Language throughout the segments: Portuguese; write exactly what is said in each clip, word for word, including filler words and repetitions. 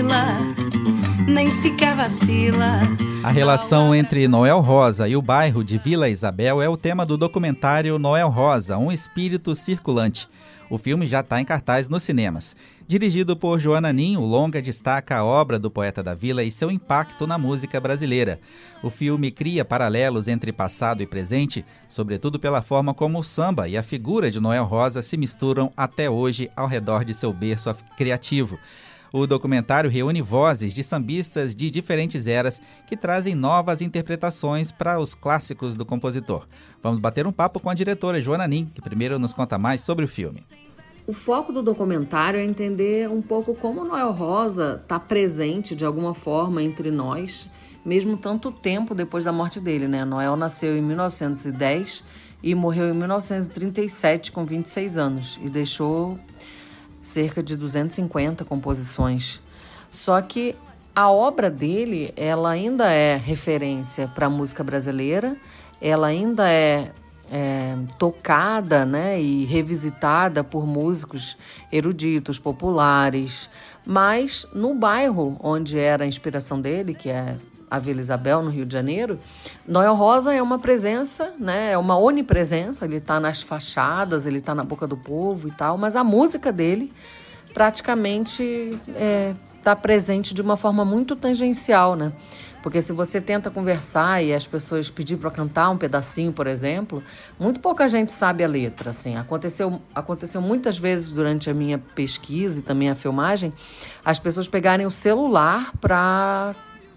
fila, nem sequer vacila. A relação entre Noel Rosa e o bairro de Vila Isabel é o tema do documentário Noel Rosa, um espírito circulante. O filme já está em cartaz nos cinemas. Dirigido por Joana Nin, o longa destaca a obra do poeta da Vila e seu impacto na música brasileira. O filme cria paralelos entre passado e presente, sobretudo pela forma como o samba e a figura de Noel Rosa se misturam até hoje ao redor de seu berço criativo. O documentário reúne vozes de sambistas de diferentes eras que trazem novas interpretações para os clássicos do compositor. Vamos bater um papo com a diretora Joana Nin, que primeiro nos conta mais sobre o filme. O foco do documentário é entender um pouco como Noel Rosa está presente de alguma forma entre nós, mesmo tanto tempo depois da morte dele, né? Noel nasceu em mil novecentos e dez e morreu em mil novecentos e trinta e sete com vinte e seis anos e deixou cerca de duzentas e cinquenta composições. Só que a obra dele, ela ainda é referência para a música brasileira, ela ainda é, é tocada, né, e revisitada por músicos eruditos, populares, mas no bairro onde era a inspiração dele, que é a Vila Isabel, no Rio de Janeiro, Noel Rosa é uma presença, né? É uma onipresença, ele está nas fachadas, ele está na boca do povo e tal, mas a música dele praticamente está é, presente de uma forma muito tangencial, né? Porque se você tenta conversar e as pessoas pedir para cantar um pedacinho, por exemplo, muito pouca gente sabe a letra, assim. Aconteceu, aconteceu muitas vezes durante a minha pesquisa e também a filmagem, as pessoas pegarem o celular para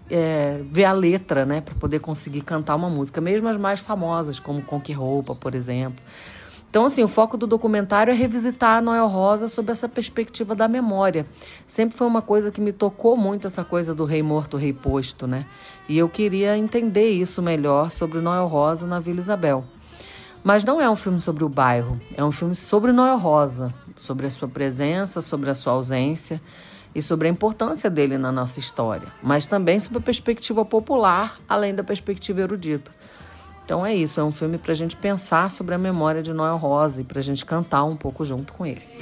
É, ver a letra, né, para poder conseguir cantar uma música, mesmo as mais famosas, como Com Que Roupa, por exemplo. Então, assim, o foco do documentário é revisitar a Noel Rosa sob essa perspectiva da memória. Sempre foi uma coisa que me tocou muito, essa coisa do rei morto, rei posto, né? E eu queria entender isso melhor sobre o Noel Rosa na Vila Isabel. Mas não é um filme sobre o bairro, é um filme sobre Noel Rosa, sobre a sua presença, sobre a sua ausência, e sobre a importância dele na nossa história, mas também sobre a perspectiva popular, além da perspectiva erudita. Então é isso, é um filme para a gente pensar sobre a memória de Noel Rosa e para a gente cantar um pouco junto com ele.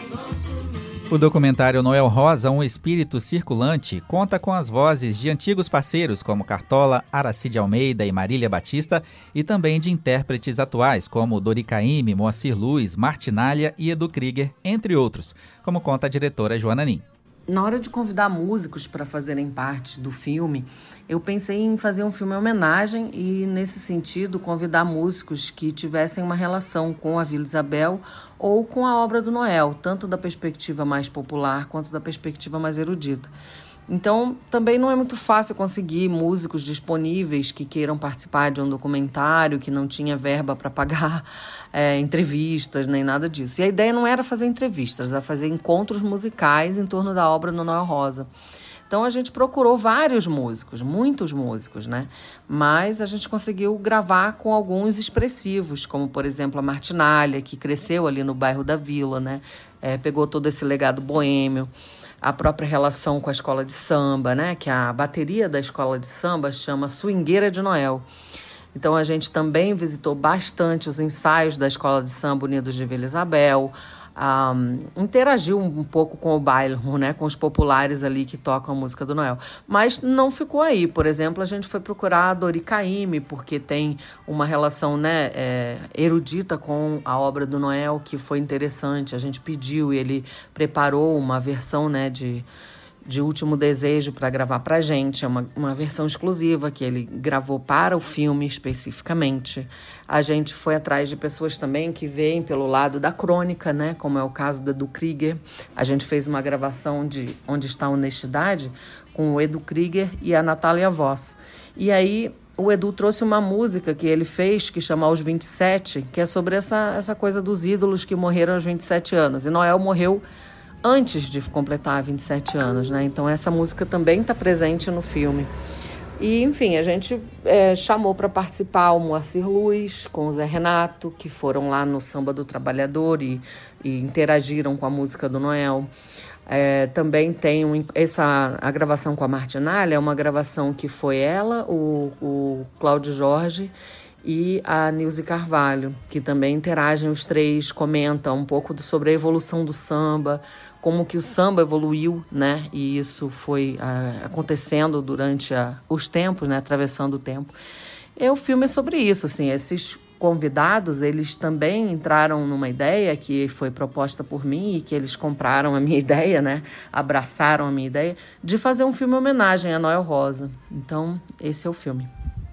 O documentário Noel Rosa, um espírito circulante, conta com as vozes de antigos parceiros como Cartola, Aracide Almeida e Marília Batista e também de intérpretes atuais como Dori Caymmi, Moacir Luz, Martinália e Edu Krieger, entre outros, como conta a diretora Joana Nin. Na hora de convidar músicos para fazerem parte do filme, eu pensei em fazer um filme em homenagem e, nesse sentido, convidar músicos que tivessem uma relação com a Vila Isabel ou com a obra do Noel, tanto da perspectiva mais popular quanto da perspectiva mais erudita. Então, também não é muito fácil conseguir músicos disponíveis que queiram participar de um documentário, que não tinha verba para pagar é, entrevistas, nem nada disso. E a ideia não era fazer entrevistas, era fazer encontros musicais em torno da obra do Noel Rosa. Então, a gente procurou vários músicos, muitos músicos, né? Mas a gente conseguiu gravar com alguns expressivos, como, por exemplo, a Martinália, que cresceu ali no bairro da Vila, né? É, pegou todo esse legado boêmio. A própria relação com a escola de samba, né? Que a bateria da escola de samba chama Swingueira de Noel. Então, a gente também visitou bastante os ensaios da escola de samba Unidos de Vila Isabel, um, interagiu um pouco com o bairro, né? Com os populares ali que tocam a música do Noel. Mas não ficou aí. Por exemplo, a gente foi procurar a Dori Caymmi, porque tem uma relação, né, é, erudita com a obra do Noel, que foi interessante. A gente pediu e ele preparou uma versão, né, de... de Último Desejo para gravar para a gente. É uma, uma versão exclusiva que ele gravou para o filme especificamente. A gente foi atrás de pessoas também que veem pelo lado da crônica, né? Como é o caso do Edu Krieger. A gente fez uma gravação de Onde Está a Honestidade com o Edu Krieger e a Natália Voss. E aí o Edu trouxe uma música que ele fez, que chama Aos vinte e sete, que é sobre essa, essa coisa dos ídolos que morreram aos vinte e sete anos. E Noel morreu antes de completar vinte e sete anos, né? Então essa música também está presente no filme. E, enfim, a gente é, chamou para participar o Moacir Luz com o Zé Renato, que foram lá no Samba do Trabalhador e, e interagiram com a música do Noel. É, também tem um, essa, a gravação com a Martinália, é uma gravação que foi ela, o, o Cláudio Jorge e a Nilce Carvalho, que também interagem os três, comentam um pouco sobre a evolução do samba, como que o samba evoluiu, né? E isso foi uh, acontecendo durante a, os tempos, né? Atravessando o tempo. E o filme é sobre isso, assim, esses convidados, eles também entraram numa ideia que foi proposta por mim e que eles compraram a minha ideia, né? Abraçaram a minha ideia de fazer um filme em homenagem a Noel Rosa. Então, esse é o filme.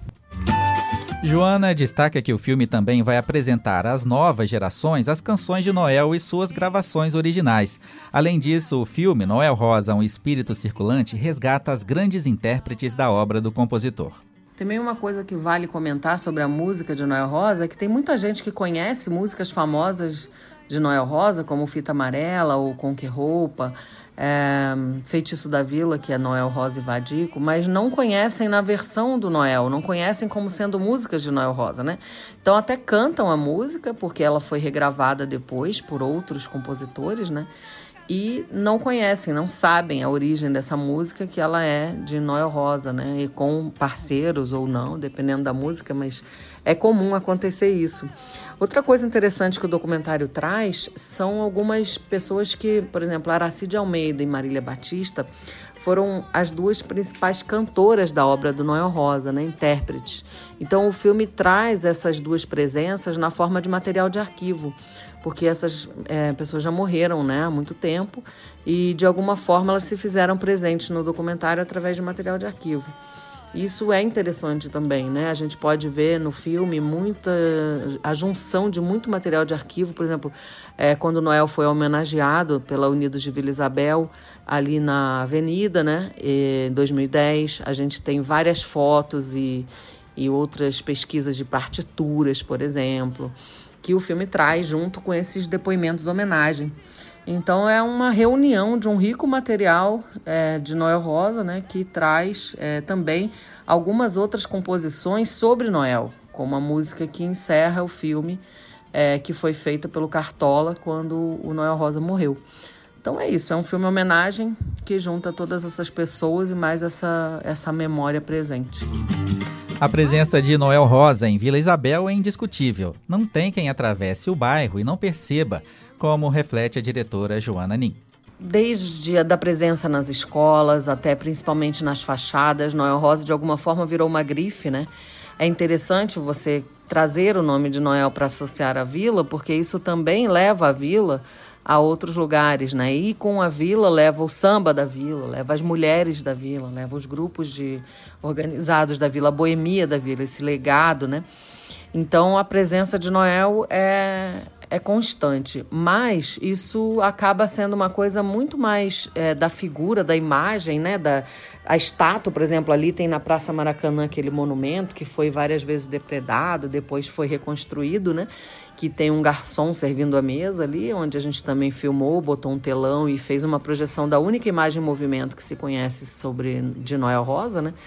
Joana destaca que o filme também vai apresentar às novas gerações as canções de Noel e suas gravações originais. Além disso, o filme Noel Rosa, um espírito circulante, resgata as grandes intérpretes da obra do compositor. Também uma coisa que vale comentar sobre a música de Noel Rosa é que tem muita gente que conhece músicas famosas de Noel Rosa, como Fita Amarela ou Com Que Roupa, é, Feitiço da Vila, que é Noel Rosa e Vadico, mas não conhecem na versão do Noel, não conhecem como sendo músicas de Noel Rosa, né? Então até cantam a música, porque ela foi regravada depois por outros compositores, né? E não conhecem, não sabem a origem dessa música, que ela é de Noel Rosa, né? E com parceiros ou não, dependendo da música, mas é comum acontecer isso. Outra coisa interessante que o documentário traz são algumas pessoas que, por exemplo, Aracide Almeida e Marília Batista foram as duas principais cantoras da obra do Noel Rosa, né? Intérpretes. Então o filme traz essas duas presenças na forma de material de arquivo, porque essas é, pessoas já morreram, né, há muito tempo e, de alguma forma, elas se fizeram presentes no documentário através de material de arquivo. Isso é interessante também, né? A gente pode ver no filme muita, a junção de muito material de arquivo. Por exemplo, é, quando Noel foi homenageado pela Unidos de Vila Isabel, ali na Avenida, né, em dois mil e dez, a gente tem várias fotos e, e outras pesquisas de partituras, por exemplo, que o filme traz junto com esses depoimentos de homenagem. Então é uma reunião de um rico material é, de Noel Rosa, né, que traz é, também algumas outras composições sobre Noel, como a música que encerra o filme, é, que foi feita pelo Cartola quando o Noel Rosa morreu. Então é isso, é um filme homenagem que junta todas essas pessoas e mais essa, essa memória presente. A presença de Noel Rosa em Vila Isabel é indiscutível. Não tem quem atravesse o bairro e não perceba, como reflete a diretora Joana Nin. Desde a da presença nas escolas, até principalmente nas fachadas, Noel Rosa de alguma forma virou uma grife, né? É interessante você trazer o nome de Noel para associar à vila, porque isso também leva a vila a outros lugares, né? E com a vila leva o samba da vila, leva as mulheres da vila, leva os grupos de organizados da vila, a boemia da vila, esse legado, né? Então a presença de Noel é, é constante, mas isso acaba sendo uma coisa muito mais é, da figura, da imagem, né? Da, a estátua, por exemplo, ali tem na Praça Maracanã aquele monumento que foi várias vezes depredado, depois foi reconstruído, né? Que tem um garçom servindo a mesa ali, onde a gente também filmou, botou um telão e fez uma projeção da única imagem em movimento que se conhece sobre de Noel Rosa, né?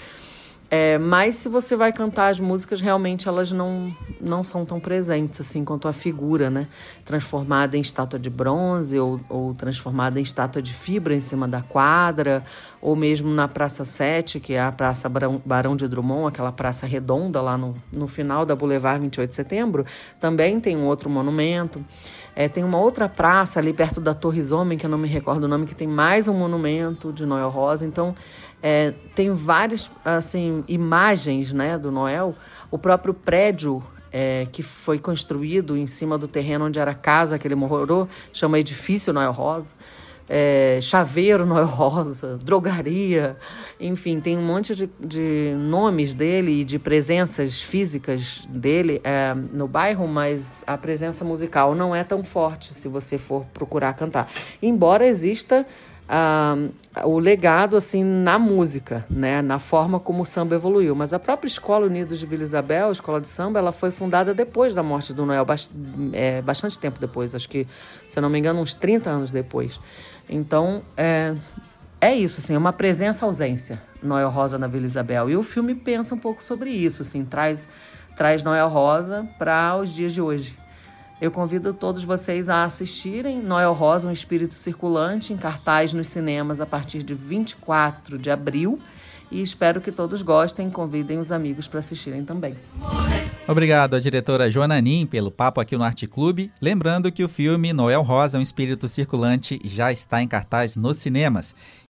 É, mas se você vai cantar as músicas, realmente elas não, não são tão presentes assim quanto a figura, né? Transformada em estátua de bronze ou, ou transformada em estátua de fibra em cima da quadra, ou mesmo na Praça sete, que é a Praça Barão, Barão de Drummond, aquela praça redonda lá no, no final da Boulevard vinte e oito de setembro, também tem um outro monumento. É, tem uma outra praça ali perto da Torres Homem, que eu não me recordo o nome, que tem mais um monumento de Noel Rosa. Então, é, tem várias assim, imagens, né, do Noel. O próprio prédio é, que foi construído em cima do terreno onde era a casa que ele morou, chama Edifício Noel Rosa. É, chaveiro Noel Rosa, drogaria, enfim, tem um monte de, de nomes dele e de presenças físicas dele é, no bairro, mas a presença musical não é tão forte se você for procurar cantar. Embora exista ah, o legado assim, na música, né, na forma como o samba evoluiu. Mas a própria Escola Unidos de Vila Isabel, a escola de samba, ela foi fundada depois da morte do Noel, é, bastante tempo depois, acho que, se eu não me engano, uns trinta anos depois. Então, é, é isso, assim, é uma presença-ausência, Noel Rosa na Vila Isabel. E o filme pensa um pouco sobre isso, assim, traz, traz Noel Rosa para os dias de hoje. Eu convido todos vocês a assistirem Noel Rosa, um espírito circulante, em cartaz nos cinemas a partir de vinte e quatro de abril e espero que todos gostem e convidem os amigos para assistirem também. Obrigado à diretora Joana Nin pelo papo aqui no Arte Clube. Lembrando que o filme Noel Rosa, um espírito circulante, já está em cartaz nos cinemas.